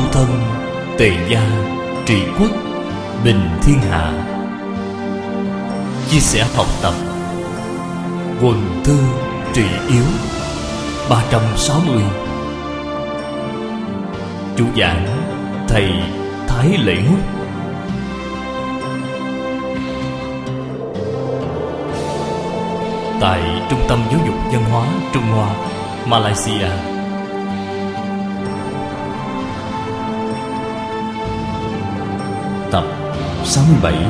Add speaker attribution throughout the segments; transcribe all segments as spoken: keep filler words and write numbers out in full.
Speaker 1: thân, tề gia, trị quốc, bình thiên hạ. Chia sẻ học tập, quần thư trị yếu. Ba trăm sáu mươi. Chủ giảng thầy Thái Lễ Ngúc. Tại Trung tâm Giáo dục Văn hóa Trung Hoa, Malaysia. Tập sáu mươi bảy.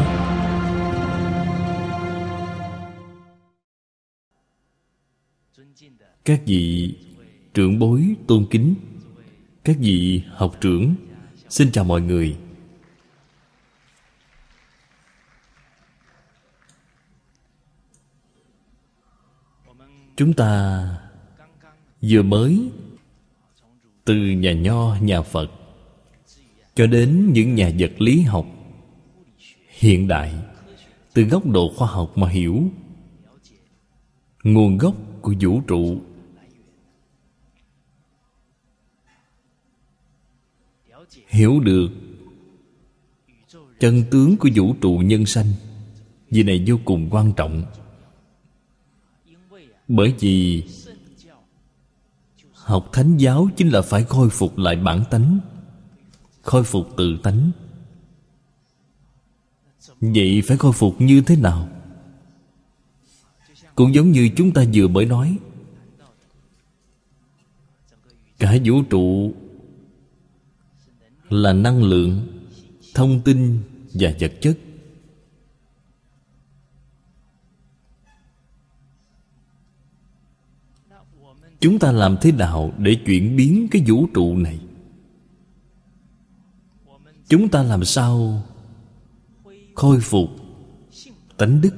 Speaker 1: Các vị trưởng bối tôn kính, các vị học trưởng, xin chào mọi người. Chúng ta vừa mới từ nhà Nho, nhà Phật cho đến những nhà vật lý học hiện đại, từ góc độ khoa học mà hiểu nguồn gốc của vũ trụ, hiểu được chân tướng của vũ trụ nhân sanh. Việc này vô cùng quan trọng. Bởi vì học thánh giáo chính là phải khôi phục lại bản tánh, khôi phục tự tánh. Vậy phải khôi phục như thế nào? Cũng giống như chúng ta vừa mới nói, cả vũ trụ là năng lượng, thông tin và vật chất. Chúng ta làm thế nào để chuyển biến cái vũ trụ này? Chúng ta làm sao khôi phục tánh đức?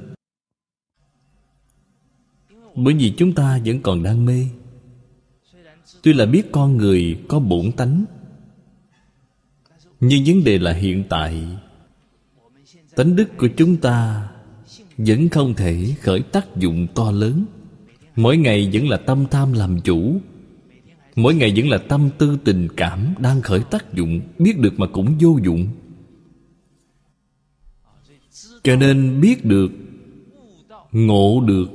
Speaker 1: Bởi vì chúng ta vẫn còn đang mê. Tuy là biết con người có bổn tánh, nhưng vấn đề là hiện tại tánh đức của chúng ta vẫn không thể khởi tác dụng to lớn. Mỗi ngày vẫn là tâm tham làm chủ, mỗi ngày vẫn là tâm tư tình cảm đang khởi tác dụng. Biết được mà cũng vô dụng. Cho nên biết được, ngộ được,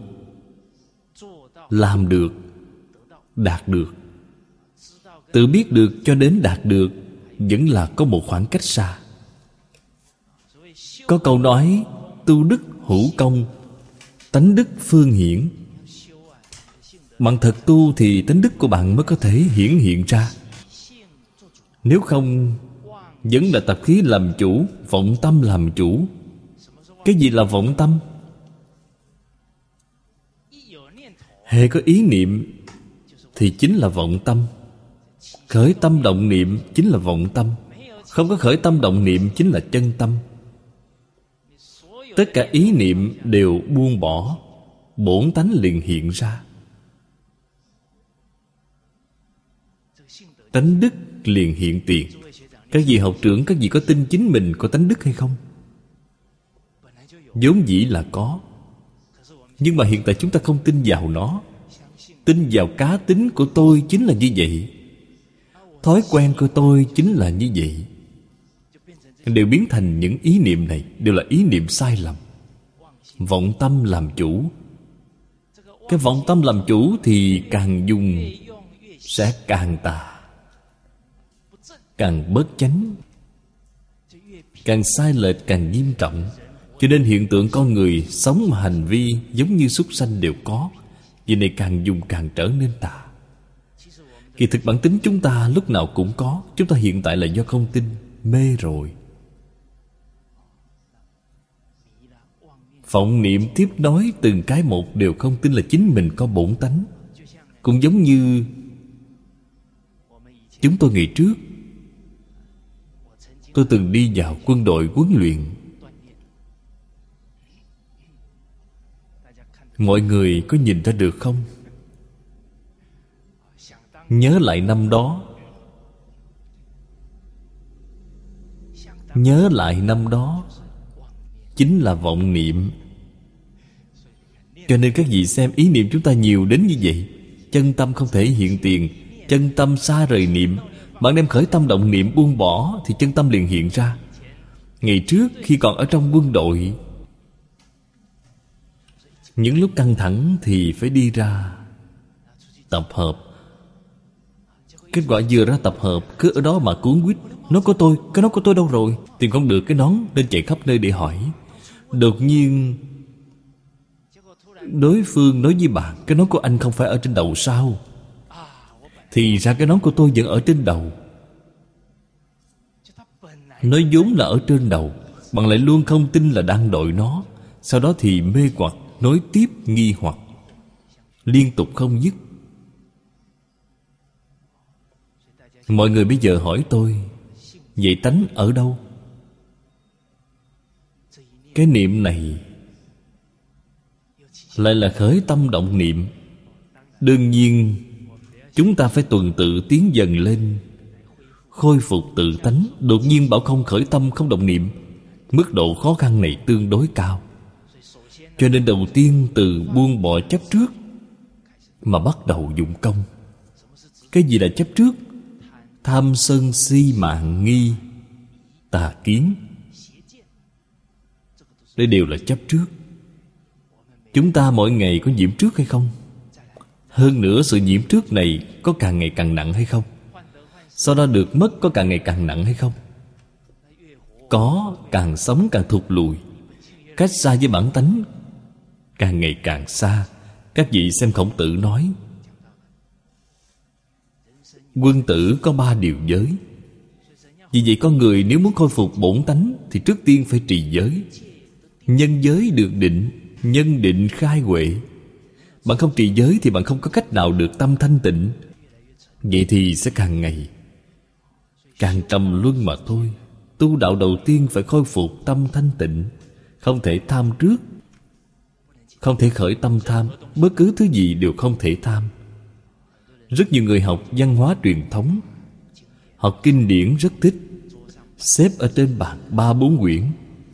Speaker 1: làm được, đạt được. Tự biết được cho đến đạt được vẫn là có một khoảng cách xa. Có câu nói tu đức hữu công, tánh đức phương hiển. Bạn thật tu thì tánh đức của bạn mới có thể hiển hiện ra. Nếu không, vẫn là tập khí làm chủ, vọng tâm làm chủ. Cái gì là vọng tâm? Hễ có ý niệm thì chính là vọng tâm. Khởi tâm động niệm chính là vọng tâm. Không có khởi tâm động niệm chính là chân tâm. Tất cả ý niệm đều buông bỏ, bổn tánh liền hiện ra. Tánh đức liền hiện tiền. Các vị học trưởng, các vị có tin chính mình có tánh đức hay không? Vốn dĩ là có. Nhưng mà hiện tại chúng ta không tin vào nó. Tin vào cá tính của tôi chính là như vậy, thói quen của tôi chính là như vậy. Đều biến thành những ý niệm này đều là ý niệm sai lầm. Vọng tâm làm chủ. Cái vọng tâm làm chủ thì càng dùng sẽ càng tà, càng bất chánh, càng sai lệch, càng nghiêm trọng. Cho nên hiện tượng con người sống mà hành vi giống như súc sanh đều có. Vì này càng dùng càng trở nên tà. Kỳ thực bản tính chúng ta lúc nào cũng có. Chúng ta hiện tại là do không tin, mê rồi. Vọng niệm tiếp nối từng cái một đều không tin là chính mình có bổn tánh. Cũng giống như chúng tôi ngày trước, tôi từng đi vào quân đội huấn luyện. Mọi người có nhìn ra được không? Nhớ lại năm đó, nhớ lại năm đó chính là vọng niệm. Cho nên các vị xem, ý niệm chúng ta nhiều đến như vậy, chân tâm không thể hiện tiền. Chân tâm xa rời niệm. Bạn đem khởi tâm động niệm buông bỏ thì chân tâm liền hiện ra. Ngày trước khi còn ở trong quân đội, những lúc căng thẳng thì phải đi ra tập hợp. Kết quả vừa ra tập hợp, cứ ở đó mà cuốn quýt. Nón của tôi, cái nón của tôi đâu rồi? Tìm không được cái nón nên chạy khắp nơi để hỏi. Đột nhiên đối phương nói với bạn, cái nón của anh không phải ở trên đầu sao? Thì ra cái nón của tôi vẫn ở trên đầu. Nói vốn là ở trên đầu, bạn lại luôn không tin là đang đội nó. Sau đó thì mê hoặc, nối tiếp nghi hoặc, liên tục không dứt. Mọi người bây giờ hỏi tôi, vậy tánh ở đâu? Cái niệm này lại là khởi tâm động niệm. Đương nhiên chúng ta phải tuần tự tiến dần lên, khôi phục tự tánh. Đột nhiên bảo không khởi tâm không động niệm, mức độ khó khăn này tương đối cao. Cho nên đầu tiên từ buông bỏ chấp trước mà bắt đầu dụng công. Cái gì là chấp trước? Tham sân si mạng nghi tà kiến, đây đều là chấp trước. Chúng ta mỗi ngày có nhiễm trước hay không? Hơn nữa sự nhiễm trước này có càng ngày càng nặng hay không? Sau đó được mất có càng ngày càng nặng hay không? Có, càng sống càng thụt lùi, cách xa với bản tánh càng ngày càng xa. Các vị xem Khổng Tử nói, quân tử có ba điều giới. Vì vậy con người nếu muốn khôi phục bổn tánh thì trước tiên phải trì giới. Nhân giới được định, nhân định khai huệ. Bạn không trì giới thì bạn không có cách nào được tâm thanh tịnh. Vậy thì sẽ càng ngày càng trầm luân mà thôi. Tu đạo đầu tiên phải khôi phục tâm thanh tịnh. Không thể tham trước, không thể khởi tâm tham. Bất cứ thứ gì đều không thể tham. Rất nhiều người học văn hóa truyền thống, học kinh điển rất thích, xếp ở trên bàn ba bốn quyển.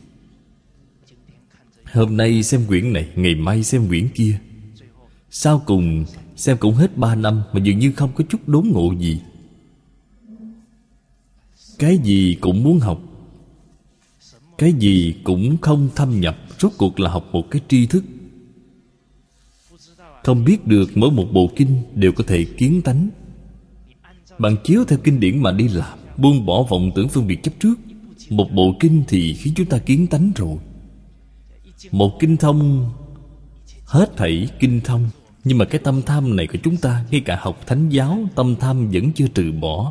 Speaker 1: Hôm nay xem quyển này, ngày mai xem quyển kia. Sau cùng xem cũng hết ba năm mà dường như không có chút đốn ngộ gì. Cái gì cũng muốn học, cái gì cũng không thâm nhập. Rốt cuộc là học một cái tri thức. Không biết được mỗi một bộ kinh đều có thể kiến tánh. Bạn chiếu theo kinh điển mà đi làm, buông bỏ vọng tưởng phân biệt chấp trước. Một bộ kinh thì khiến chúng ta kiến tánh rồi. Một kinh thông, hết thảy kinh thông. Nhưng mà cái tâm tham này của chúng ta, ngay cả học thánh giáo, tâm tham vẫn chưa trừ bỏ.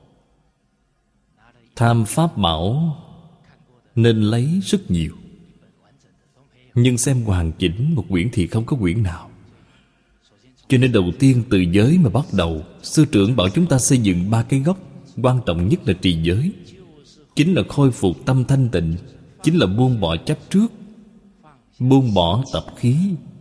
Speaker 1: Tham pháp bảo nên lấy rất nhiều, nhưng xem hoàn chỉnh một quyển thì không có quyển nào. Cho nên đầu tiên từ giới mà bắt đầu. Sư trưởng bảo chúng ta xây dựng ba cái gốc. Quan trọng nhất là trì giới, chính là khôi phục tâm thanh tịnh, chính là buông bỏ chấp trước, buông bỏ tập khí.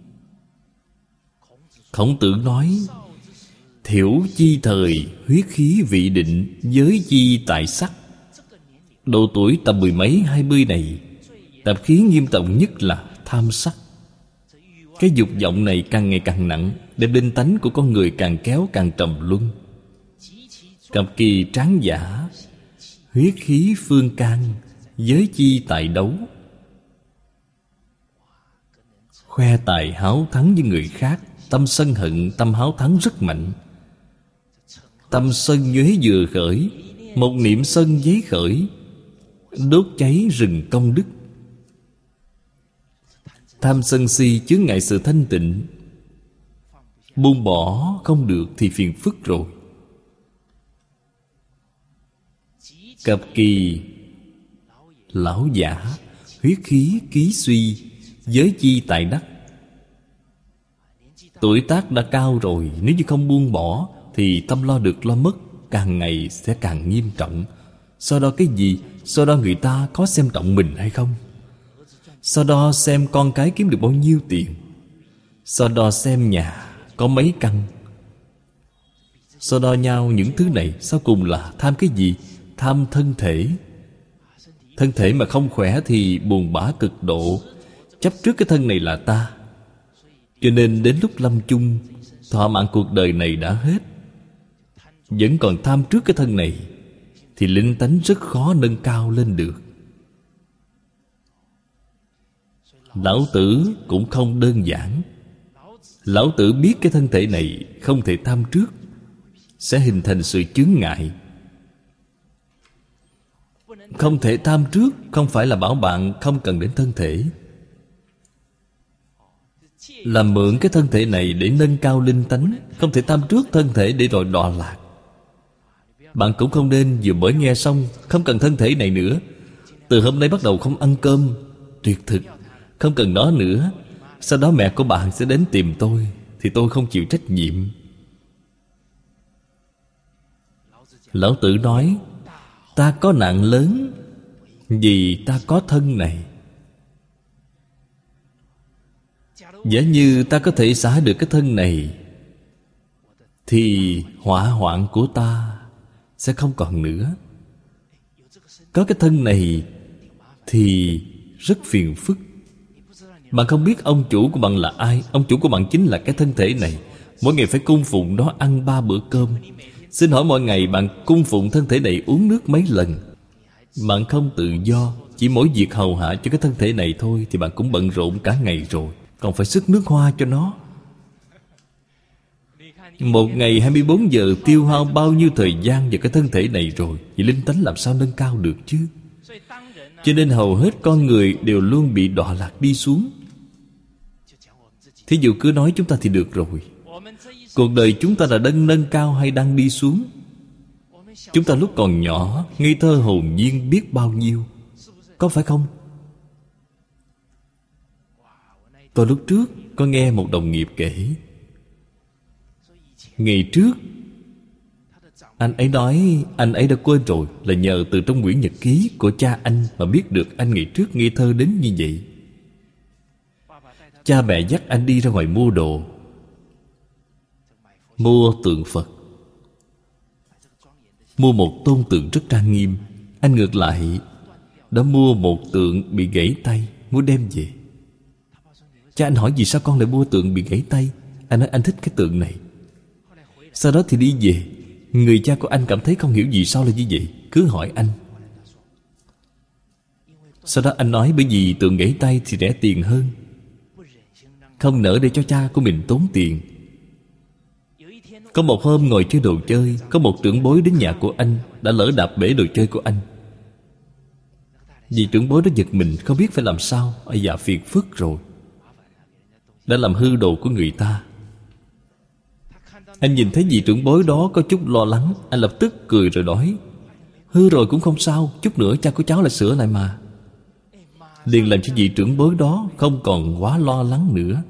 Speaker 1: Khổng Tử nói, thiểu chi thời huyết khí vị định, giới chi tại sắc. Độ tuổi tầm mười mấy hai mươi này, tập khí nghiêm trọng nhất là tham sắc. Cái dục vọng này càng ngày càng nặng, đem linh tánh của con người càng kéo càng trầm luân. Cập kỳ tráng giả, huyết khí phương can, giới chi tại đấu. Khoe tài háo thắng với người khác. Tâm sân hận, tâm háo thắng rất mạnh. Tâm sân nhuế vừa khởi, một niệm sân giấy khởi, đốt cháy rừng công đức. Tham sân si chướng ngại sự thanh tịnh. Buông bỏ không được thì phiền phức rồi. Cập kỳ lão giả, huyết khí ký suy, giới chi tại đắc. Tuổi tác đã cao rồi, nếu như không buông bỏ thì tâm lo được lo mất càng ngày sẽ càng nghiêm trọng. So đo cái gì? So đo người ta có xem trọng mình hay không? So đo xem con cái kiếm được bao nhiêu tiền? So đo xem nhà có mấy căn? So đo nhau những thứ này, sau cùng là tham cái gì? Tham thân thể. Thân thể mà không khỏe thì buồn bã cực độ, chấp trước cái thân này là ta. Cho nên đến lúc lâm chung, thọ mạng cuộc đời này đã hết. vẫn còn tham trước cái thân này, thì linh tánh rất khó nâng cao lên được. Lão Tử cũng không đơn giản. Lão Tử biết cái thân thể này không thể tham trước, sẽ hình thành sự chướng ngại. Không thể tham trước không phải là bảo bạn không cần đến thân thể, là mượn cái thân thể này để nâng cao linh tánh. Không thể tham trước thân thể để rồi đọa lạc. Bạn cũng không nên vừa mới nghe xong không cần thân thể này nữa, từ hôm nay bắt đầu không ăn cơm, tuyệt thực, không cần nó nữa. Sau đó mẹ của bạn sẽ đến tìm tôi, thì tôi không chịu trách nhiệm. Lão Tử nói, ta có nạn lớn vì ta có thân này. Giả như ta có thể xả được cái thân này, thì hỏa hoạn của ta sẽ không còn nữa. Có cái thân này thì rất phiền phức. Bạn không biết ông chủ của bạn là ai. Ông chủ của bạn chính là cái thân thể này. Mỗi ngày phải cung phụng nó ăn ba bữa cơm. Xin hỏi mỗi ngày bạn cung phụng thân thể này uống nước mấy lần? Bạn không tự do, chỉ mỗi việc hầu hạ cho cái thân thể này thôi, thì bạn cũng bận rộn cả ngày rồi, còn phải sức nước hoa cho nó. Một ngày hai mươi bốn giờ tiêu hao bao nhiêu thời gian vào cái thân thể này rồi, thì linh tánh làm sao nâng cao được chứ? Cho nên hầu hết con người đều luôn bị đọa lạc đi xuống. Thí dụ cứ nói chúng ta thì được rồi. Cuộc đời chúng ta là đang nâng cao hay đang đi xuống? Chúng ta lúc còn nhỏ, ngây thơ hồn nhiên biết bao nhiêu, có phải không? Tôi lúc trước có nghe một đồng nghiệp kể, ngày trước anh ấy nói anh ấy đã quên rồi, là nhờ từ trong quyển nhật ký của cha anh mà biết được anh ngày trước ngây thơ đến như vậy. Cha mẹ dắt anh đi ra ngoài mua đồ, mua tượng Phật, mua một tôn tượng rất trang nghiêm. Anh ngược lại đã mua một tượng bị gãy tay, muốn đem về. Cha anh hỏi vì sao con lại mua tượng bị gãy tay. Anh nói anh thích cái tượng này. Sau đó thì đi về. Người cha của anh cảm thấy không hiểu vì sao là như vậy, cứ hỏi anh. Sau đó anh nói bởi vì tượng gãy tay thì rẻ tiền hơn, không nỡ để cho cha của mình tốn tiền. Có một hôm ngồi chơi đồ chơi, có một trưởng bối đến nhà của anh, đã lỡ đạp bể đồ chơi của anh. Vì trưởng bối đó giật mình, không biết phải làm sao. Ây da, phiền phức rồi, đã làm hư đồ của người ta. Anh nhìn thấy vị trưởng bối đó có chút lo lắng, anh lập tức cười rồi nói, hư rồi cũng không sao, chút nữa cha của cháu lại sửa lại mà. Liền làm cho vị trưởng bối đó không còn quá lo lắng nữa.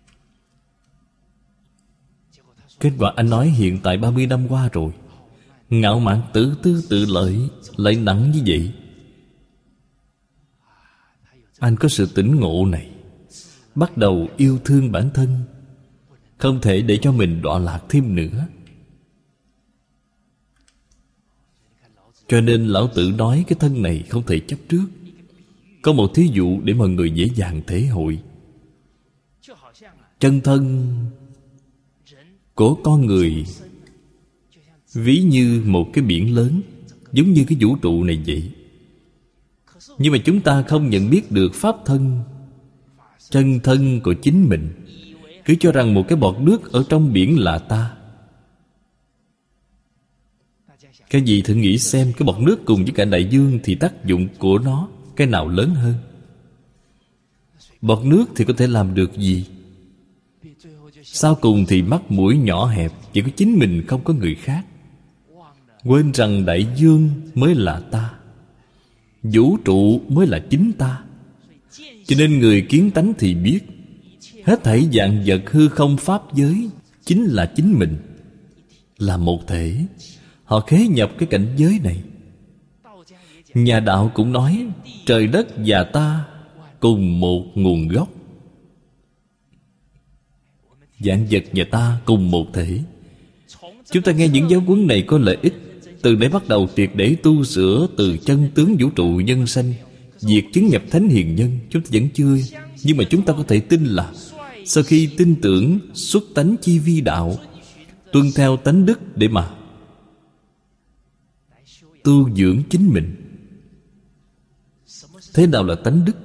Speaker 1: Kết quả anh nói hiện tại ba mươi năm qua rồi, ngạo mạn tự tư tự lợi lại nặng như vậy. Anh có sự tỉnh ngộ này, bắt đầu yêu thương bản thân, không thể để cho mình đọa lạc thêm nữa. Cho nên Lão Tử nói cái thân này không thể chấp trước. Có một thí dụ để mọi người dễ dàng thể hội. Chân thân của con người ví như một cái biển lớn, giống như cái vũ trụ này vậy. Nhưng mà chúng ta không nhận biết được pháp thân, chân thân của chính mình, cứ cho rằng một cái bọt nước ở trong biển là ta. Cái gì thử nghĩ xem, cái bọt nước cùng với cả đại dương thì tác dụng của nó cái nào lớn hơn? Bọt nước thì có thể làm được gì? Sau cùng thì mắt mũi nhỏ hẹp, chỉ có chính mình không có người khác. Quên rằng đại dương mới là ta, vũ trụ mới là chính ta. Cho nên người kiến tánh thì biết, hết thảy vạn vật hư không pháp giới chính là chính mình, là một thể. Họ khế nhập cái cảnh giới này. Nhà đạo cũng nói trời đất và ta cùng một nguồn gốc, vạn vật và ta cùng một thể. Chúng ta nghe những giáo huấn này có lợi ích. Từ đấy bắt đầu triệt để tu sửa từ chân tướng vũ trụ nhân sanh. Việc chứng nhập thánh hiền nhân chúng ta vẫn chưa. Nhưng mà chúng ta có thể tin là sau khi tin tưởng xuất tánh chi vi đạo, tuân theo tánh đức để mà tu dưỡng chính mình. Thế nào là tánh đức?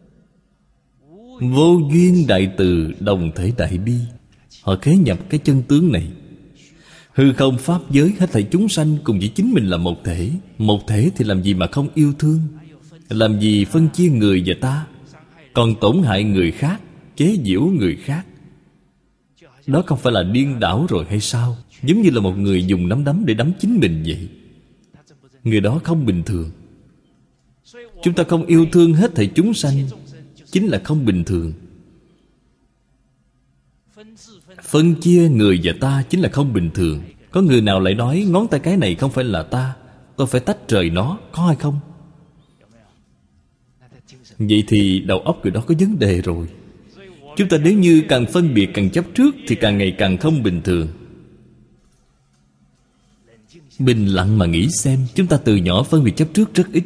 Speaker 1: Vô duyên đại từ, đồng thể đại bi. Họ khế nhập cái chân tướng này. Hư không pháp giới hết thảy chúng sanh cùng với chính mình là một thể. Một thể thì làm gì mà không yêu thương? Làm gì phân chia người và ta? Còn tổn hại người khác, chế giễu người khác. Đó không phải là điên đảo rồi hay sao? Giống như là một người dùng nắm đấm để đấm chính mình vậy. Người đó không bình thường. Chúng ta không yêu thương hết thảy chúng sanh, chính là không bình thường. Phân chia người và ta chính là không bình thường. Có người nào lại nói ngón tay cái này không phải là ta, tôi phải tách rời nó, có hay không? Vậy thì đầu óc người đó có vấn đề rồi. Chúng ta nếu như càng phân biệt càng chấp trước thì càng ngày càng không bình thường. Bình lặng mà nghĩ xem, chúng ta từ nhỏ phân biệt chấp trước rất ít.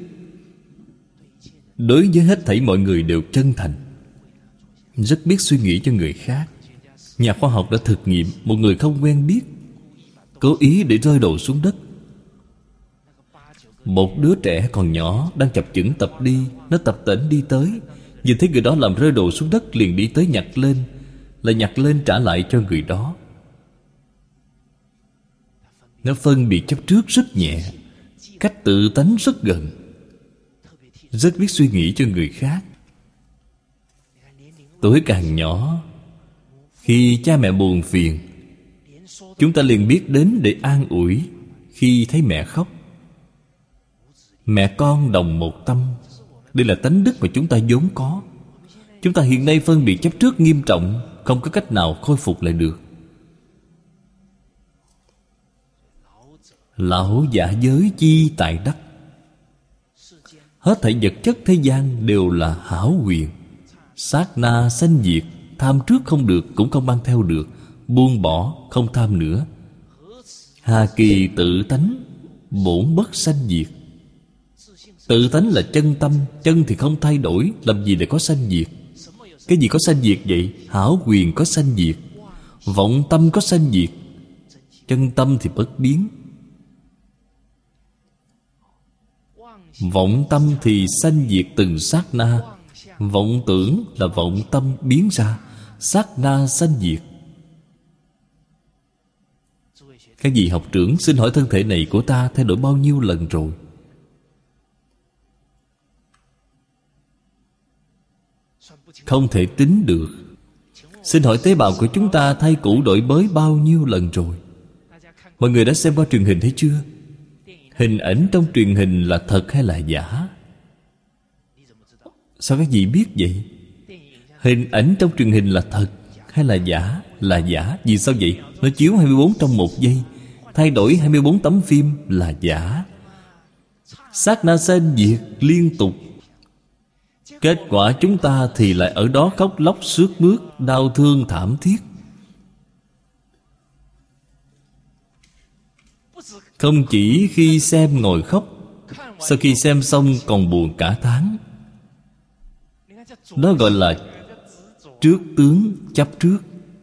Speaker 1: Đối với hết thảy mọi người đều chân thành, rất biết suy nghĩ cho người khác. Nhà khoa học đã thực nghiệm, một người không quen biết cố ý để rơi đồ xuống đất. Một đứa trẻ còn nhỏ đang chập chững tập đi, nó tập tễnh đi tới, nhìn thấy người đó làm rơi đồ xuống đất, liền đi tới nhặt lên, lại nhặt lên trả lại cho người đó. Nó phân biệt chấp trước rất nhẹ, cách tự tánh rất gần, rất biết suy nghĩ cho người khác. Tuổi càng nhỏ, khi cha mẹ buồn phiền, chúng ta liền biết đến để an ủi. Khi thấy mẹ khóc, mẹ con đồng một tâm. Đây là tánh đức mà chúng ta vốn có. Chúng ta hiện nay phân biệt chấp trước nghiêm trọng, không có cách nào khôi phục lại được. Lão giả giới chi tại đắc. Hết thảy vật chất thế gian đều là hảo quyền. Sát na sanh diệt. Tham trước không được cũng không mang theo được. Buông bỏ không tham nữa. Hà kỳ tự tánh, bổn bất sanh diệt. Tự tánh là chân tâm. Chân thì không thay đổi, làm gì để có sanh diệt? Cái gì có sanh diệt vậy? Hảo quyền có sanh diệt, vọng tâm có sanh diệt. Chân tâm thì bất biến. Vọng tâm thì sanh diệt từng sát na. Vọng tưởng là vọng tâm biến ra, sát na sanh diệt. Các vị học trưởng, xin hỏi thân thể này của ta thay đổi bao nhiêu lần rồi? Không thể tính được. Xin hỏi tế bào của chúng ta thay cũ đổi mới bao nhiêu lần rồi? Mọi người đã xem qua truyền hình thấy chưa? Hình ảnh trong truyền hình là thật hay là giả? Sao các vị biết vậy? Hình ảnh trong truyền hình là thật hay là giả? Là giả. Vì sao vậy? Nó chiếu hai mươi bốn trong một giây, thay đổi hai mươi bốn tấm phim là giả. Sát na sanh diệt liên tục. Kết quả chúng ta thì lại ở đó khóc lóc sướt mướt, đau thương thảm thiết. Không chỉ khi xem ngồi khóc, sau khi xem xong còn buồn cả tháng. Đó gọi là trước tướng chấp trước.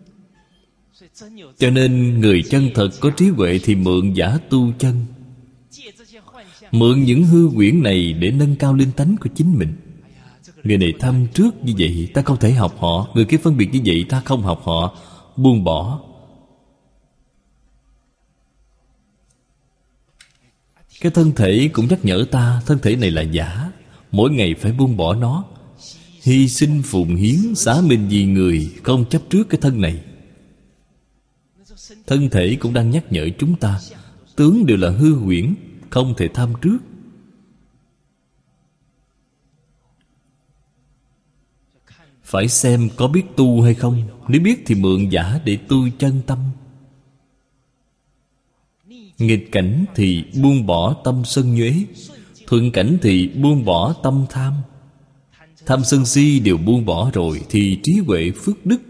Speaker 1: Cho nên người chân thật có trí huệ thì mượn giả tu chân, mượn những hư huyễn này để nâng cao linh tánh của chính mình. Người này tham trước như vậy, ta không thể học họ. Người kia phân biệt như vậy, ta không học họ. Buông bỏ. Cái thân thể cũng nhắc nhở ta, thân thể này là giả, mỗi ngày phải buông bỏ nó, hy sinh phụng hiến, xả mình vì người, không chấp trước cái thân này. Thân thể cũng đang nhắc nhở chúng ta, tướng đều là hư huyễn, không thể tham trước. Phải xem có biết tu hay không. Nếu biết thì mượn giả để tu chân tâm. Nghịch cảnh thì buông bỏ tâm sân nhuế, thuận cảnh thì buông bỏ tâm tham. Tham sân si đều buông bỏ rồi thì trí huệ phước đức,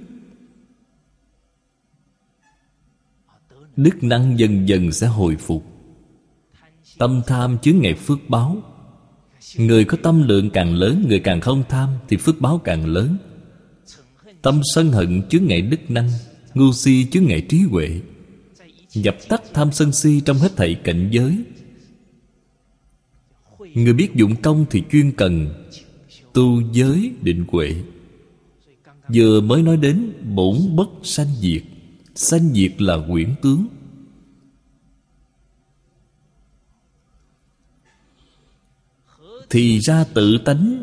Speaker 1: đức năng dần dần sẽ hồi phục. Tâm tham chướng ngại phước báo. Người có tâm lượng càng lớn, người càng không tham thì phước báo càng lớn. Tâm sân hận chướng ngại đức năng, ngu si chướng ngại trí huệ. Dập tắt tham sân si trong hết thảy cảnh giới. Người biết dụng công thì chuyên cần tu giới định huệ. Vừa mới nói đến bổn bất sanh diệt. Sanh diệt là quyển tướng. Thì ra tự tánh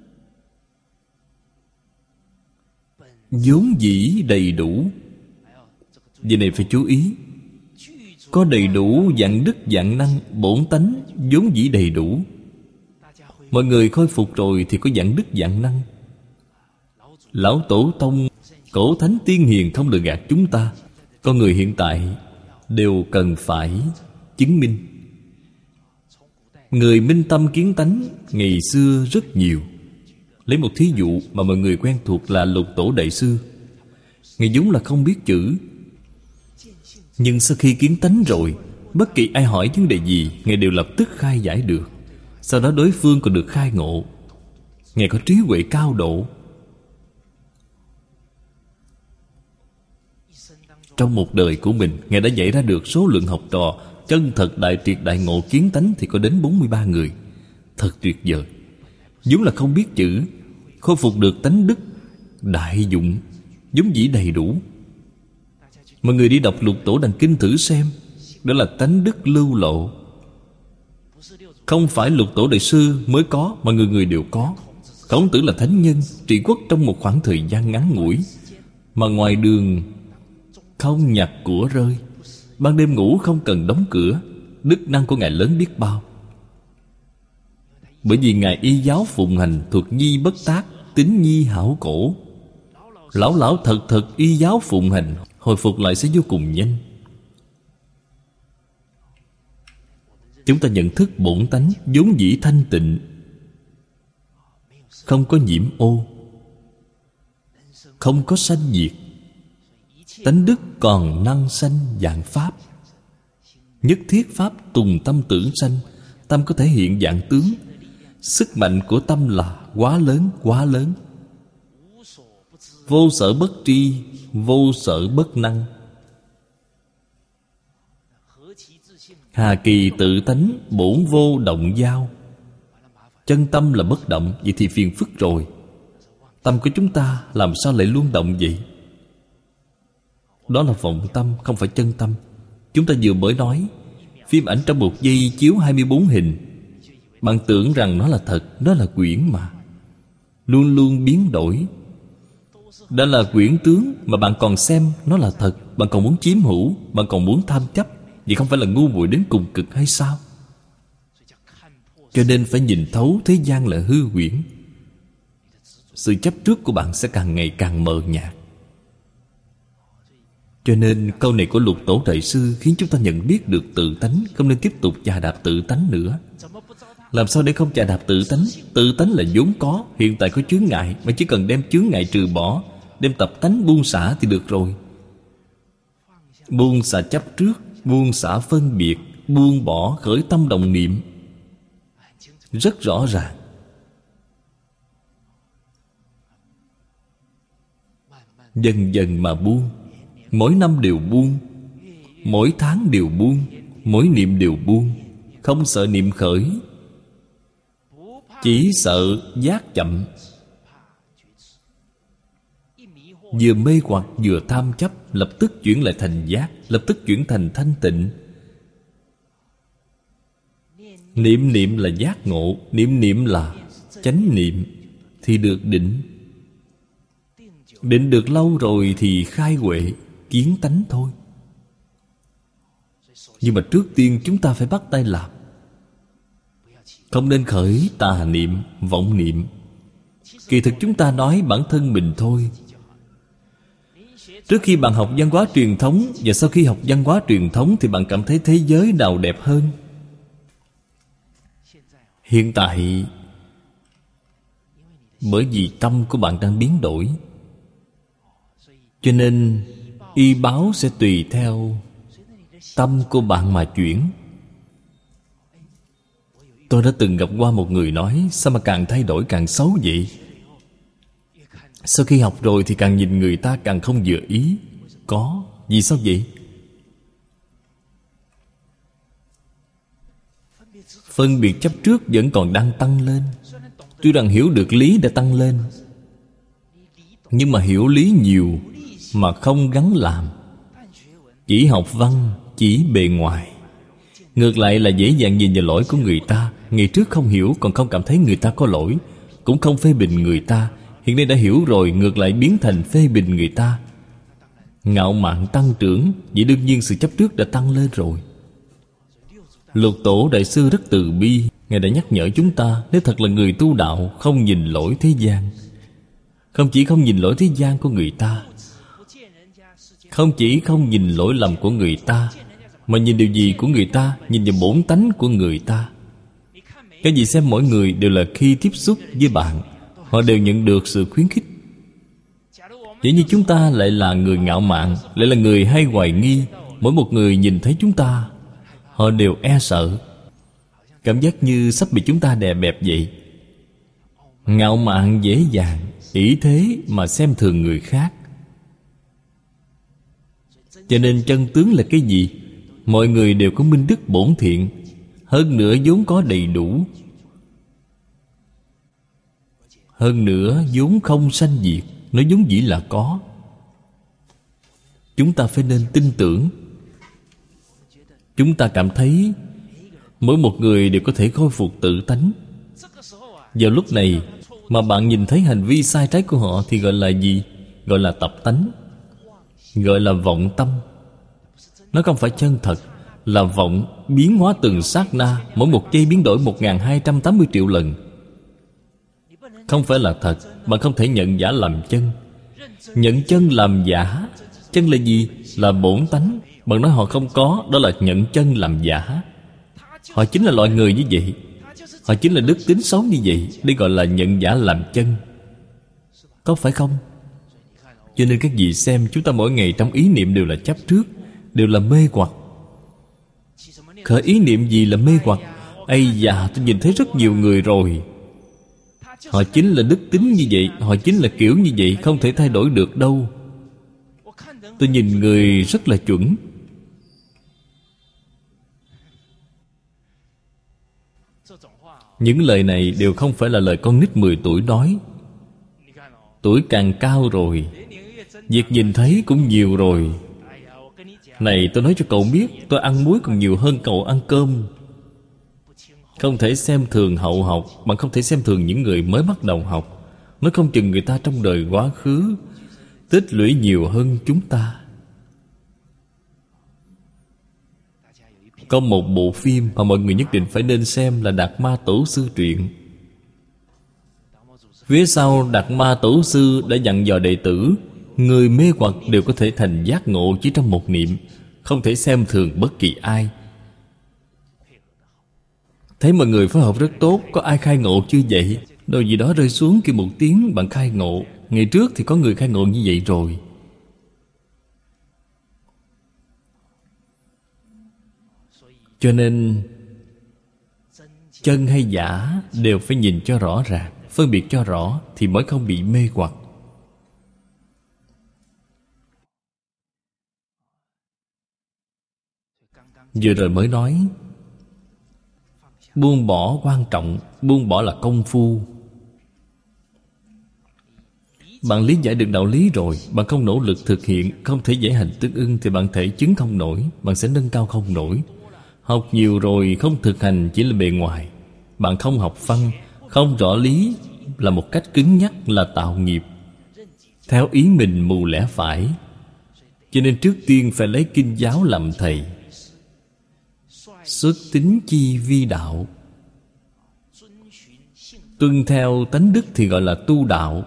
Speaker 1: vốn dĩ đầy đủ. Vì này phải chú ý. Có đầy đủ dạng đức dạng năng. Bổn tánh vốn dĩ đầy đủ. Mọi người khôi phục rồi thì có dạng đức dạng năng. Lão Tổ Tông, cổ thánh tiên hiền không lừa gạt chúng ta. Con người hiện tại đều cần phải chứng minh. Người minh tâm kiến tánh ngày xưa rất nhiều. Lấy một thí dụ mà mọi người quen thuộc là Lục Tổ Đại Sư. Ngài vốn là không biết chữ, nhưng sau khi kiến tánh rồi, bất kỳ ai hỏi vấn đề gì, Ngài đều lập tức khai giải được. Sau đó đối phương còn được khai ngộ. Ngài có trí huệ cao độ. Trong một đời của mình, Ngài đã dạy ra được số lượng học trò chân thật đại triệt đại ngộ kiến tánh thì có đến bốn mươi ba người. Thật tuyệt vời. vốn là không biết chữ, khôi phục được tánh đức đại dụng, vốn dĩ đầy đủ. Mọi người đi đọc Lục Tổ Đàn Kinh thử xem. Đó là tánh đức lưu lộ. Không phải Lục Tổ Đại Sư mới có, mà người người đều có. Khổng Tử là thánh nhân, trị quốc trong một khoảng thời gian ngắn ngủi, mà ngoài đường không nhặt của rơi, ban đêm ngủ không cần đóng cửa. Đức năng của Ngài lớn biết bao. Bởi vì Ngài y giáo phụng hành, thuật nhi bất tác, tín nhi hảo cổ. Lão lão thật thật y giáo phụng hành, hồi phục lại sẽ vô cùng nhanh. Chúng ta nhận thức bổn tánh vốn dĩ thanh tịnh, không có nhiễm ô, không có sanh diệt. Tánh đức còn năng sanh vạn pháp. Nhất thiết pháp tùng tâm tưởng sanh. Tâm có thể hiện vạn tướng. Sức mạnh của tâm là quá lớn, quá lớn. Vô sở bất tri, vô sở bất năng. Hà kỳ tự tánh, bổn vô động giao. Chân tâm là bất động, vậy thì phiền phức rồi. Tâm của chúng ta làm sao lại luôn động vậy? Đó là vọng tâm, không phải chân tâm. Chúng ta vừa mới nói phim ảnh trong một giây chiếu hai mươi bốn hình. Bạn tưởng rằng nó là thật, nó là quyển mà, luôn luôn biến đổi. Đó là quyển tướng mà bạn còn xem nó là thật. Bạn còn muốn chiếm hữu, bạn còn muốn tham chấp. Vậy không phải là ngu muội đến cùng cực hay sao? Cho nên phải nhìn thấu thế gian là hư huyễn. Sự chấp trước của bạn sẽ càng ngày càng mờ nhạt. Cho nên câu này của Lục Tổ Đại Sư khiến chúng ta nhận biết được tự tánh, không nên tiếp tục chà đạp tự tánh nữa. Làm sao để không chà đạp tự tánh? Tự tánh là vốn có, hiện tại có chướng ngại, mà chỉ cần đem chướng ngại trừ bỏ, đem tập tánh buông xả thì được rồi. Buông xả chấp trước, buông xả phân biệt, buông bỏ khởi tâm động niệm. Rất rõ ràng. Dần dần mà buông. Mỗi năm đều buông, mỗi tháng đều buông, mỗi niệm đều buông. Không sợ niệm khởi, chỉ sợ giác chậm. Vừa mê hoặc vừa tham chấp, lập tức chuyển lại thành giác, lập tức chuyển thành thanh tịnh. Niệm niệm là giác ngộ, niệm niệm là chánh niệm, thì được định. Định được lâu rồi thì khai huệ, kiến tánh thôi. Nhưng mà trước tiên chúng ta phải bắt tay làm. Không nên khởi tà niệm, vọng niệm. Kỳ thực chúng ta nói bản thân mình thôi. Trước khi bạn học văn hóa truyền thống và sau khi học văn hóa truyền thống thì bạn cảm thấy thế giới nào đẹp hơn? Hiện tại, bởi vì tâm của bạn đang biến đổi, cho nên y báo sẽ tùy theo tâm của bạn mà chuyển. Tôi đã từng gặp qua một người nói: sao mà càng thay đổi càng xấu vậy? Sau khi học rồi thì càng nhìn người ta càng không vừa ý. Có, vì sao vậy? Phân biệt chấp trước vẫn còn đang tăng lên. Tuy rằng hiểu được lý đã tăng lên, nhưng mà hiểu lý nhiều mà không gắng làm, chỉ học văn, chỉ bề ngoài, ngược lại là dễ dàng nhìn vào lỗi của người ta. Ngày trước không hiểu còn không cảm thấy người ta có lỗi, cũng không phê bình người ta. Hiện nay đã hiểu rồi, ngược lại biến thành phê bình người ta. Ngạo mạn tăng trưởng, vậy đương nhiên sự chấp trước đã tăng lên rồi. Lục Tổ Đại Sư rất từ bi. Ngài đã nhắc nhở chúng ta, nếu thật là người tu đạo, không nhìn lỗi thế gian. Không chỉ không nhìn lỗi thế gian của người ta, không chỉ không nhìn lỗi lầm của người ta, mà nhìn điều gì của người ta? Nhìn vào bổn tánh của người ta. Cái gì xem mỗi người đều là khi tiếp xúc với bạn, họ đều nhận được sự khuyến khích. Vậy như chúng ta lại là người ngạo mạn, lại là người hay hoài nghi, mỗi một người nhìn thấy chúng ta, họ đều e sợ, cảm giác như sắp bị chúng ta đè bẹp vậy. Ngạo mạn dễ dàng, ỷ thế mà xem thường người khác. Cho nên chân tướng là cái gì? Mọi người đều có minh đức bổn thiện, hơn nữa vốn có đầy đủ, hơn nữa vốn không sanh diệt, nó vốn dĩ là có. Chúng ta phải nên tin tưởng. Chúng ta cảm thấy mỗi một người đều có thể khôi phục tự tánh. Vào lúc này mà bạn nhìn thấy hành vi sai trái của họ thì gọi là gì? Gọi là tập tánh, gọi là vọng tâm. Nó không phải chân thật, là vọng, biến hóa từng sát na, mỗi một giây biến đổi một nghìn hai trăm tám mươi triệu lần. Không phải là thật. Bạn không thể nhận giả làm chân. Nhận chân làm giả. Chân là gì? Là bổn tánh. Bạn nói họ không có, đó là nhận chân làm giả. Họ chính là loại người như vậy, họ chính là đức tính xấu như vậy. Đây gọi là nhận giả làm chân, có phải không? Cho nên các vị xem, chúng ta mỗi ngày trong ý niệm đều là chấp trước, đều là mê hoặc. Khởi ý niệm gì là mê hoặc? Ây da, tôi nhìn thấy rất nhiều người rồi, họ chính là đức tính như vậy, họ chính là kiểu như vậy, không thể thay đổi được đâu. Tôi nhìn người rất là chuẩn. Những lời này đều không phải là lời con nít mười tuổi nói. Tuổi càng cao rồi, việc nhìn thấy cũng nhiều rồi. Này, tôi nói cho cậu biết, tôi ăn muối còn nhiều hơn cậu ăn cơm. Không thể xem thường hậu học, mà không thể xem thường những người mới bắt đầu học. Nói không chừng người ta trong đời quá khứ tích lũy nhiều hơn chúng ta. Có một bộ phim mà mọi người nhất định phải nên xem là Đạt Ma Tổ Sư truyện. Phía sau Đạt Ma Tổ Sư đã dặn dò đệ tử, người mê hoặc đều có thể thành giác ngộ chỉ trong một niệm, không thể xem thường bất kỳ ai. Thấy mọi người phối hợp rất tốt, có ai khai ngộ chưa vậy? Đồ gì đó rơi xuống kêu một tiếng bạn khai ngộ. Ngày trước thì có người khai ngộ như vậy rồi. Cho nên chân hay giả đều phải nhìn cho rõ ràng, phân biệt cho rõ thì mới không bị mê hoặc. Vừa rồi mới nói buông bỏ quan trọng, buông bỏ là công phu. Bạn lý giải được đạo lý rồi, bạn không nỗ lực thực hiện, không thể giải hành tương ưng thì bạn thể chứng không nổi, bạn sẽ nâng cao không nổi. Học nhiều rồi không thực hành chỉ là bề ngoài. Bạn không học văn, không rõ lý là một cách cứng nhắc, là tạo nghiệp, theo ý mình mù lẽ phải. Cho nên trước tiên phải lấy kinh giáo làm thầy. Xuất tín chi vi đạo, tuân theo tánh đức thì gọi là tu đạo.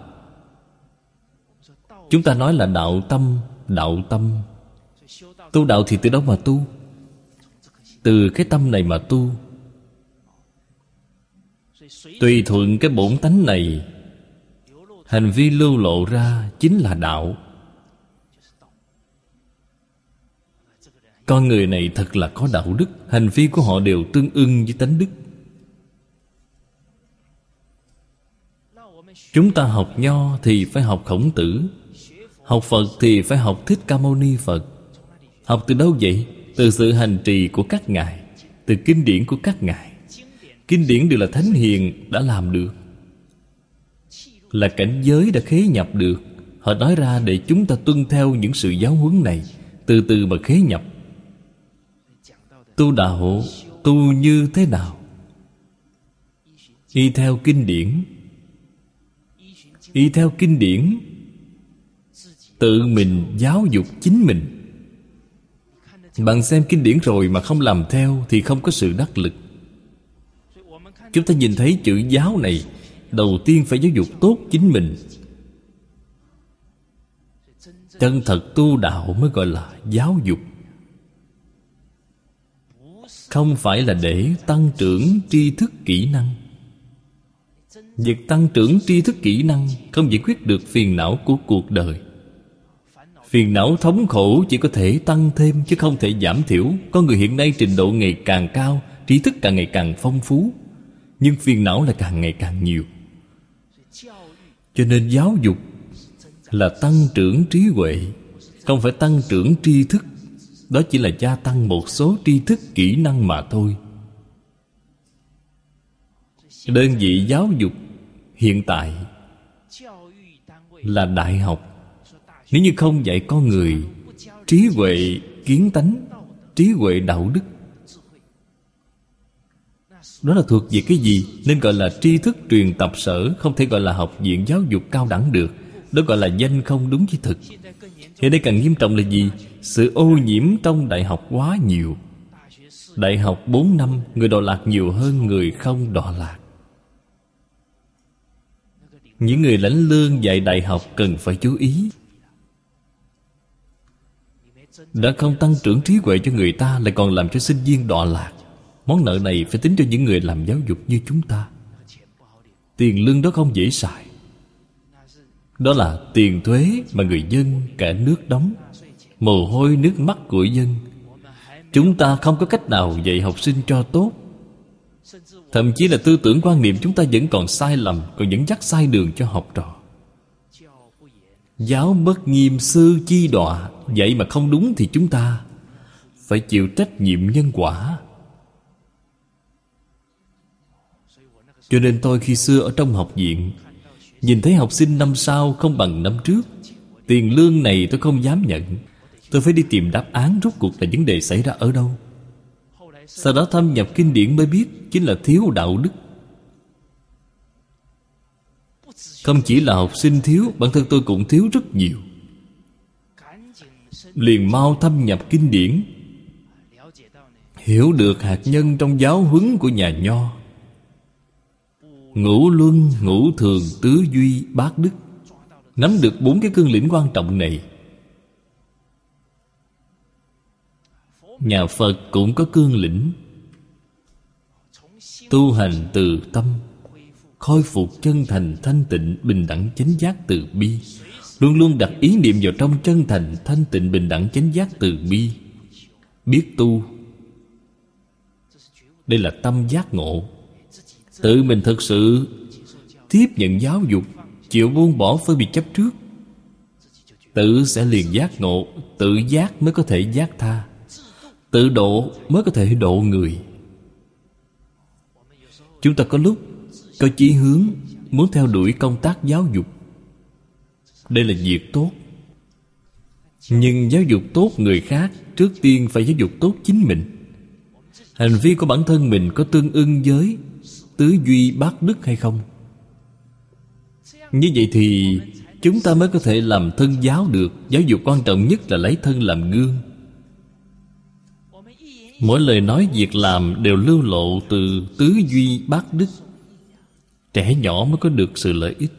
Speaker 1: Chúng ta nói là đạo tâm, đạo tâm. Tu đạo thì từ đâu mà tu? Từ cái tâm này mà tu. Tùy thuận cái bổn tánh này, hành vi lưu lộ ra chính là đạo. Con người này thật là có đạo đức, hành vi của họ đều tương ưng với tánh đức. Chúng ta học Nho thì phải học Khổng Tử, học Phật thì phải học Thích Ca Mâu Ni Phật. Học từ đâu vậy? Từ sự hành trì của các ngài, từ kinh điển của các ngài. Kinh điển đều là thánh hiền đã làm được, là cảnh giới đã khế nhập được. Họ nói ra để chúng ta tuân theo những sự giáo huấn này, từ từ mà khế nhập. Tu đạo tu như thế nào? Y theo kinh điển. Y theo kinh điển, tự mình giáo dục chính mình. Bạn xem kinh điển rồi mà không làm theo thì không có sự đắc lực. Chúng ta nhìn thấy chữ giáo này, đầu tiên phải giáo dục tốt chính mình. Chân thật tu đạo mới gọi là giáo dục. Không phải là để tăng trưởng tri thức kỹ năng. Việc tăng trưởng tri thức kỹ năng không giải quyết được phiền não của cuộc đời. Phiền não thống khổ chỉ có thể tăng thêm chứ không thể giảm thiểu. Con người hiện nay trình độ ngày càng cao, trí thức càng ngày càng phong phú, nhưng phiền não lại càng ngày càng nhiều. Cho nên giáo dục là tăng trưởng trí huệ, không phải tăng trưởng tri thức. Đó chỉ là gia tăng một số tri thức kỹ năng mà thôi. Đơn vị giáo dục hiện tại là đại học. Nếu như không dạy con người trí huệ kiến tánh, trí huệ đạo đức, đó là thuộc về cái gì? Nên gọi là tri thức truyền tập sở, không thể gọi là học viện giáo dục cao đẳng được. Đó gọi là danh không đúng với thực. Hiện nay càng nghiêm trọng là gì? Sự ô nhiễm trong đại học quá nhiều. Đại học bốn năm, người đọa lạc nhiều hơn người không đọa lạc. Những người lãnh lương dạy đại học cần phải chú ý. Đã không tăng trưởng trí huệ cho người ta, lại còn làm cho sinh viên đọa lạc. Món nợ này phải tính cho những người làm giáo dục như chúng ta. Tiền lương đó không dễ xài. Đó là tiền thuế mà người dân cả nước đóng, mồ hôi nước mắt của dân. Chúng ta không có cách nào dạy học sinh cho tốt. Thậm chí là tư tưởng quan niệm chúng ta vẫn còn sai lầm, còn dẫn dắt sai đường cho học trò. Giáo bất nghiêm sư chi đọa. Vậy mà không đúng thì chúng ta phải chịu trách nhiệm nhân quả. Cho nên tôi khi xưa ở trong học viện, nhìn thấy học sinh năm sau không bằng năm trước, tiền lương này tôi không dám nhận. Tôi phải đi tìm đáp án rốt cuộc là vấn đề xảy ra ở đâu. Sau đó thâm nhập kinh điển mới biết chính là thiếu đạo đức. Không chỉ là học sinh thiếu, bản thân tôi cũng thiếu rất nhiều. Liền mau thâm nhập kinh điển, hiểu được hạt nhân trong giáo huấn của nhà Nho. Ngũ luân, ngũ thường, tứ duy, bát đức. Nắm được bốn cái cương lĩnh quan trọng này. Nhà Phật cũng có cương lĩnh. Tu hành từ tâm, khôi phục chân thành thanh tịnh bình đẳng chánh giác từ bi. Luôn luôn đặt ý niệm vào trong chân thành thanh tịnh bình đẳng chánh giác từ bi. Biết tu, đây là tâm giác ngộ. Tự mình thực sự tiếp nhận giáo dục, chịu buông bỏ phân biệt chấp trước, tự sẽ liền giác ngộ. Tự giác mới có thể giác tha, tự độ mới có thể độ người. Chúng ta có lúc có chí hướng muốn theo đuổi công tác giáo dục, đây là việc tốt. Nhưng giáo dục tốt người khác, trước tiên phải giáo dục tốt chính mình. Hành vi của bản thân mình có tương ưng với tứ duy bát đức hay không? Như vậy thì chúng ta mới có thể làm thân giáo được. Giáo dục quan trọng nhất là lấy thân làm gương. Mỗi lời nói việc làm đều lưu lộ từ tứ duy bát đức. Trẻ nhỏ mới có được sự lợi ích.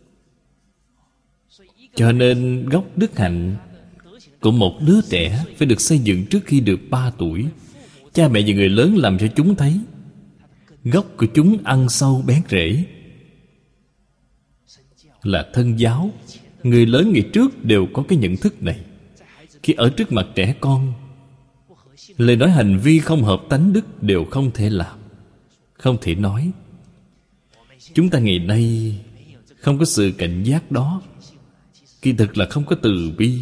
Speaker 1: Cho nên gốc đức hạnh của một đứa trẻ phải được xây dựng trước khi được ba tuổi. Cha mẹ và người lớn làm cho chúng thấy gốc của chúng ăn sâu bén rễ là thân giáo. Người lớn ngày trước đều có cái nhận thức này. Khi ở trước mặt trẻ con, lời nói hành vi không hợp tánh đức đều không thể làm, không thể nói. Chúng ta ngày nay không có sự cảnh giác đó, kỳ thực là không có từ bi.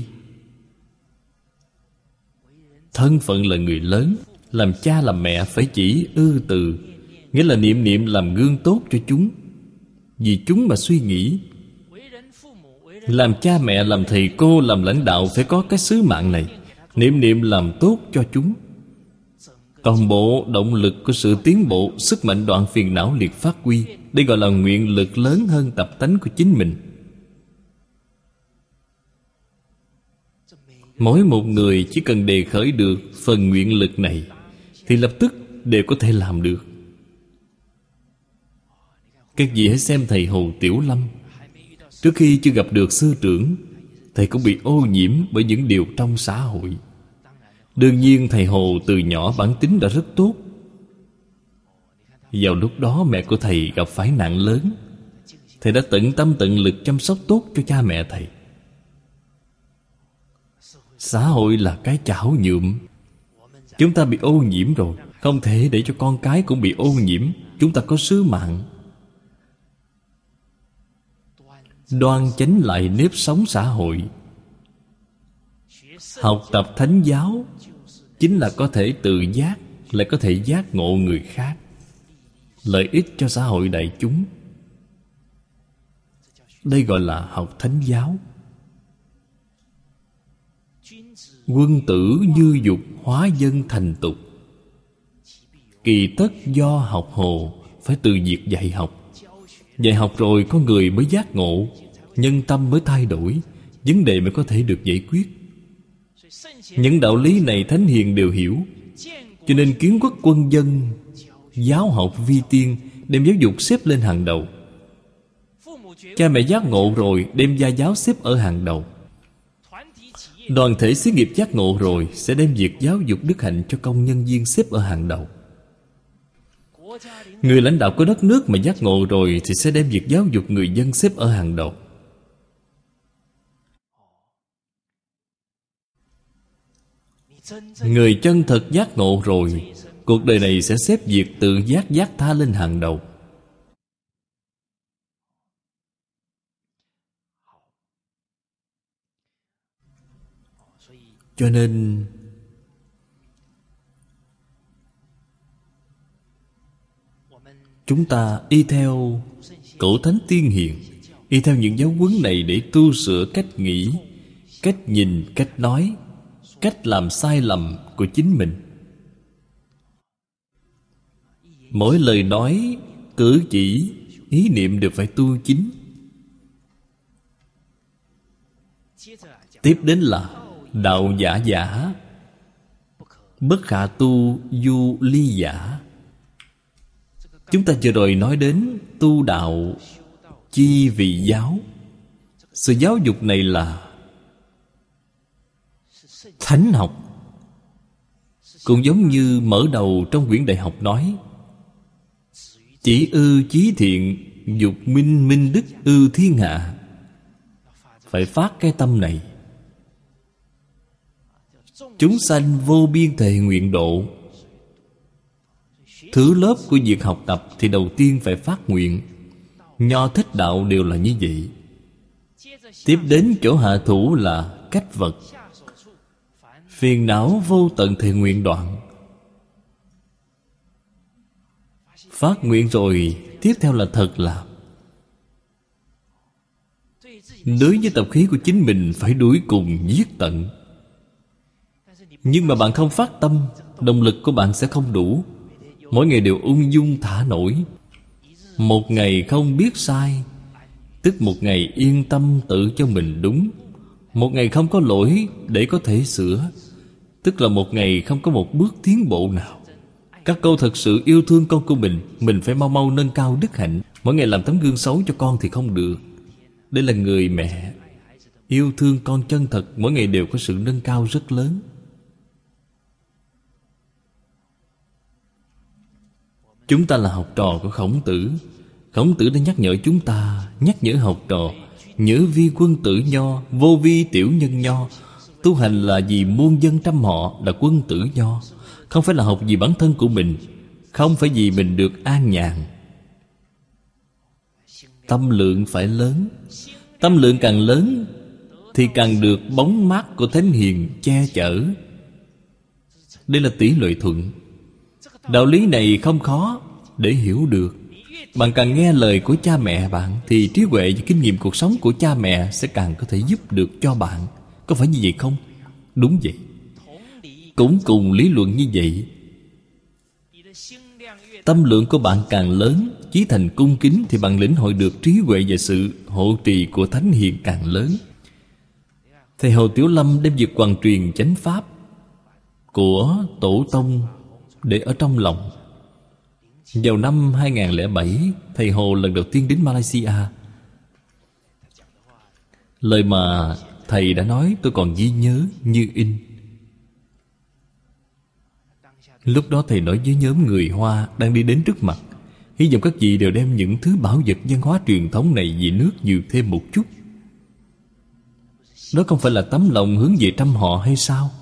Speaker 1: Thân phận là người lớn, làm cha làm mẹ phải chỉ ư từ, Nghĩa là niệm niệm làm gương tốt cho chúng, vì chúng mà suy nghĩ. Làm cha mẹ, làm thầy cô, làm lãnh đạo phải có cái sứ mạng này. Niệm niệm làm tốt cho chúng. Toàn bộ động lực của sự tiến bộ, sức mạnh đoạn phiền não liệt phát huy. Đây gọi là nguyện lực lớn hơn tập tánh của chính mình. Mỗi một người chỉ cần đề khởi được phần nguyện lực này thì lập tức đều có thể làm được. Các vị hãy xem thầy Hồ Tiểu Lâm. Trước khi chưa gặp được sư trưởng, thầy cũng bị ô nhiễm bởi những điều trong xã hội. Đương nhiên thầy Hồ từ nhỏ bản tính đã rất tốt. Vào lúc đó mẹ của thầy gặp phải nạn lớn. Thầy đã tận tâm tận lực chăm sóc tốt cho cha mẹ thầy. Xã hội là cái chảo nhuộm. Chúng ta bị ô nhiễm rồi, không thể để cho con cái cũng bị ô nhiễm. Chúng ta có sứ mạng đoan chánh lại nếp sống xã hội. Học tập thánh giáo chính là có thể tự giác, lại có thể giác ngộ người khác, lợi ích cho xã hội đại chúng. Đây gọi là học thánh giáo. Quân tử như dục, hóa dân thành tục. Kỳ tất do học hồ. Phải từ việc dạy học. Dạy học rồi con người mới giác ngộ, nhân tâm mới thay đổi, vấn đề mới có thể được giải quyết. Những đạo lý này thánh hiền đều hiểu. Cho nên kiến quốc quân dân, giáo học vi tiên, đem giáo dục xếp lên hàng đầu. Cha mẹ giác ngộ rồi, đem gia giáo xếp ở hàng đầu. Đoàn thể xí nghiệp giác ngộ rồi, sẽ đem việc giáo dục đức hạnh cho công nhân viên xếp ở hàng đầu. Người lãnh đạo của đất nước mà giác ngộ rồi thì sẽ đem việc giáo dục người dân xếp ở hàng đầu. Người chân thật giác ngộ rồi, cuộc đời này sẽ xếp việc tự giác giác tha lên hàng đầu. Cho nên chúng ta y theo cổ thánh tiên hiền, y theo những giáo huấn này để tu sửa cách nghĩ, cách nhìn, cách nói, cách làm sai lầm của chính mình. Mỗi lời nói, cử chỉ, ý niệm đều phải tu chính. Tiếp đến là đạo giả giả, bất khả tu du ly giả. Chúng ta vừa rồi nói đến tu đạo chi vị giáo. Sự giáo dục này là thánh học. Cũng giống như mở đầu trong quyển đại học nói: chỉ ư chí thiện, dục minh minh đức ư thiên hạ. Phải phát cái tâm này. Chúng sanh vô biên thệ nguyện độ. Thứ lớp của việc học tập thì đầu tiên phải phát nguyện. Nho thích đạo đều là như vậy. Tiếp đến chỗ hạ thủ là cách vật. Phiền não vô tận thệ nguyện đoạn. Phát nguyện rồi, tiếp theo là thật làm. Đối với tập khí của chính mình phải đuổi cùng giết tận. Nhưng mà bạn không phát tâm, động lực của bạn sẽ không đủ. Mỗi ngày đều ung dung thả nổi. Một ngày không biết sai, tức một ngày yên tâm tự cho mình đúng. Một ngày không có lỗi để có thể sửa, tức là một ngày không có một bước tiến bộ nào. Các câu thật sự yêu thương con của mình, mình phải mau mau nâng cao đức hạnh. Mỗi ngày làm tấm gương xấu cho con thì không được. Đây là người mẹ yêu thương con chân thật, mỗi ngày đều có sự nâng cao rất lớn. Chúng ta là học trò của Khổng Tử. Khổng Tử đã nhắc nhở chúng ta, nhắc nhở học trò: nhớ vi quân tử nho, vô vi tiểu nhân nho. Tu hành là vì muôn dân trăm họ, là quân tử nho. Không phải là học vì bản thân của mình, không phải vì mình được an nhàn. Tâm lượng phải lớn. Tâm lượng càng lớn thì càng được bóng mát của thánh hiền che chở. Đây là tỷ lệ thuận. Đạo lý này không khó, để hiểu được. Bạn càng nghe lời của cha mẹ bạn thì trí huệ và kinh nghiệm cuộc sống của cha mẹ sẽ càng có thể giúp được cho bạn. Có phải như vậy không? Đúng vậy. Cũng cùng lý luận như vậy, tâm lượng của bạn càng lớn, chí thành cung kính, thì bạn lĩnh hội được trí huệ và sự hộ trì của Thánh Hiền càng lớn. Thầy Hồ Tiểu Lâm đem việc hoàn truyền chánh pháp của Tổ Tông để ở trong lòng. Vào năm hai không không bảy, Thầy Hồ lần đầu tiên đến Malaysia. Lời mà Thầy đã nói tôi còn ghi nhớ như in. Lúc đó Thầy nói với nhóm người Hoa đang đi đến trước mặt, hy vọng các vị đều đem những thứ bảo vật văn hóa truyền thống này về nước nhiều thêm một chút. Đó không phải là tấm lòng hướng về trăm họ hay sao?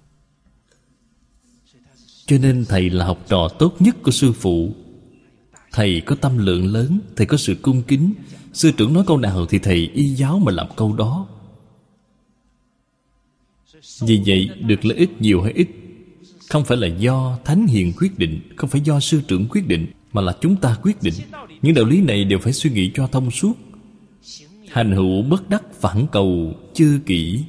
Speaker 1: Cho nên Thầy là học trò tốt nhất của sư phụ. Thầy có tâm lượng lớn, Thầy có sự cung kính. Sư trưởng nói câu nào thì Thầy y giáo mà làm câu đó. Vì vậy được lợi ích nhiều hay ít không phải là do Thánh Hiền quyết định, không phải do sư trưởng quyết định, mà là chúng ta quyết định. Những đạo lý này đều phải suy nghĩ cho thông suốt. Hành hữu bất đắc phản cầu chư kỷ.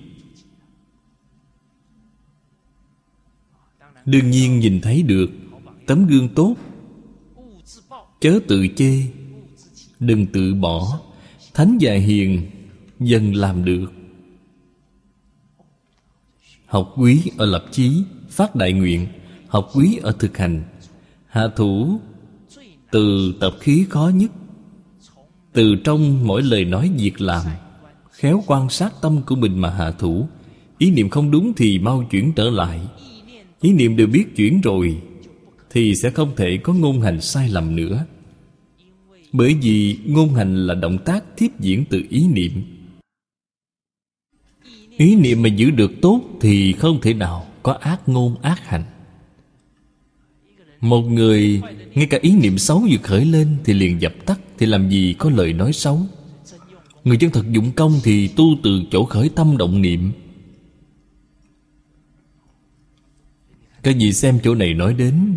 Speaker 1: Đương nhiên nhìn thấy được tấm gương tốt, chớ tự chê, đừng tự bỏ. Thánh và hiền dần làm được. Học quý ở lập chí, phát đại nguyện. Học quý ở thực hành. Hạ thủ từ tập khí khó nhất. Từ trong mỗi lời nói việc làm, khéo quan sát tâm của mình mà hạ thủ. Ý niệm không đúng thì mau chuyển trở lại. Ý niệm đều biết chuyển rồi thì sẽ không thể có ngôn hành sai lầm nữa. Bởi vì ngôn hành là động tác tiếp diễn từ ý niệm. Ý niệm mà giữ được tốt thì không thể nào có ác ngôn ác hành. Một người ngay cả ý niệm xấu vừa khởi lên thì liền dập tắt, thì làm gì có lời nói xấu. Người chân thật dụng công thì tu từ chỗ khởi tâm động niệm. Các vị xem chỗ này nói đến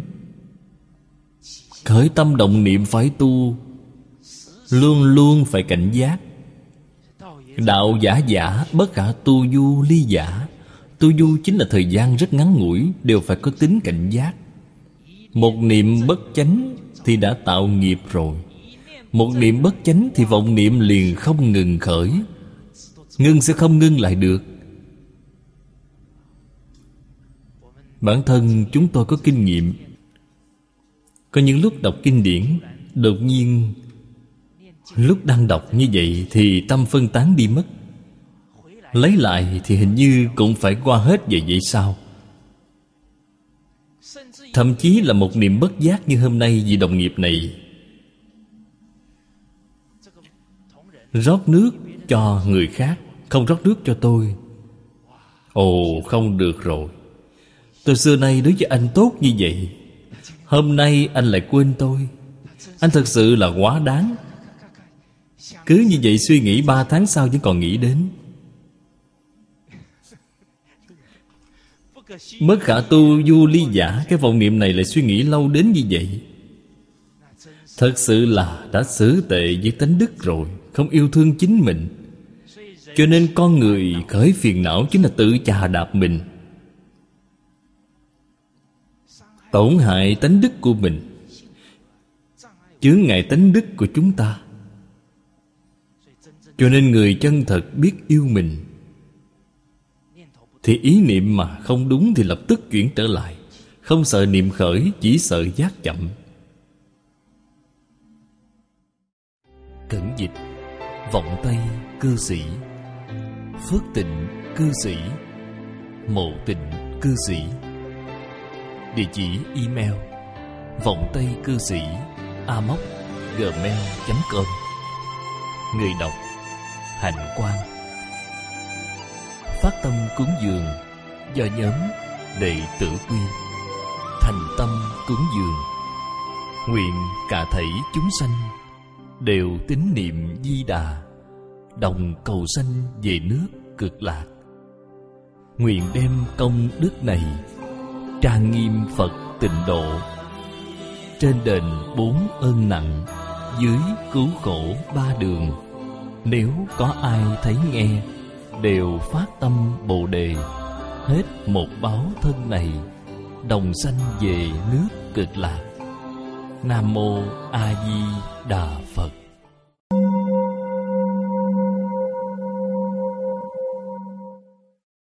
Speaker 1: khởi tâm động niệm phải tu, luôn luôn phải cảnh giác. Đạo giả giả bất khả tu du ly giả. Tu du chính là thời gian rất ngắn ngủi, đều phải có tính cảnh giác. Một niệm bất chánh thì đã tạo nghiệp rồi. Một niệm bất chánh thì vọng niệm liền không ngừng khởi. Ngưng sẽ không ngưng lại được. Bản thân chúng tôi có kinh nghiệm. Có những lúc đọc kinh điển, đột nhiên lúc đang đọc như vậy thì tâm phân tán đi mất. Lấy lại thì hình như cũng phải qua hết vậy vậy sao? Thậm chí là một niệm bất giác như hôm nay vì đồng nghiệp này rót nước cho người khác, không rót nước cho tôi. Ồ, không được rồi. Tôi xưa nay đối với anh tốt như vậy, hôm nay anh lại quên tôi. Anh thật sự là quá đáng. Cứ như vậy suy nghĩ ba tháng sau vẫn còn nghĩ đến. Bất khả tu du ly giả. Cái vọng niệm này lại suy nghĩ lâu đến như vậy, thật sự là đã xử tệ với tánh đức rồi, không yêu thương chính mình. Cho nên con người khởi phiền não chính là tự chà đạp mình, tổn hại tánh đức của mình, chướng ngại tánh đức của chúng ta. Cho nên người chân thật biết yêu mình thì ý niệm mà không đúng thì lập tức chuyển trở lại. Không sợ niệm khởi, chỉ sợ giác chậm. Cẩn dịch Vọng Tây cư sĩ, Phước Tịnh cư sĩ, Mộ Tịnh cư sĩ. Địa chỉ email vọng tây cư sĩ a m o c gmail chấm com. Người đọc Hạnh Quang. Phát tâm cúng dường do nhóm Đệ tử Quy. Thành tâm cúng dường, nguyện cả thảy chúng sanh đều tín niệm Di Đà, đồng cầu sanh về nước Cực Lạc. Nguyện đem công đức này trang nghiêm Phật tịnh độ, trên đền bốn ơn nặng, dưới cứu khổ ba đường. Nếu có ai thấy nghe, đều phát tâm Bồ Đề, hết một báo thân này, đồng sanh về nước Cực Lạc. Nam Mô A Di Đà Phật.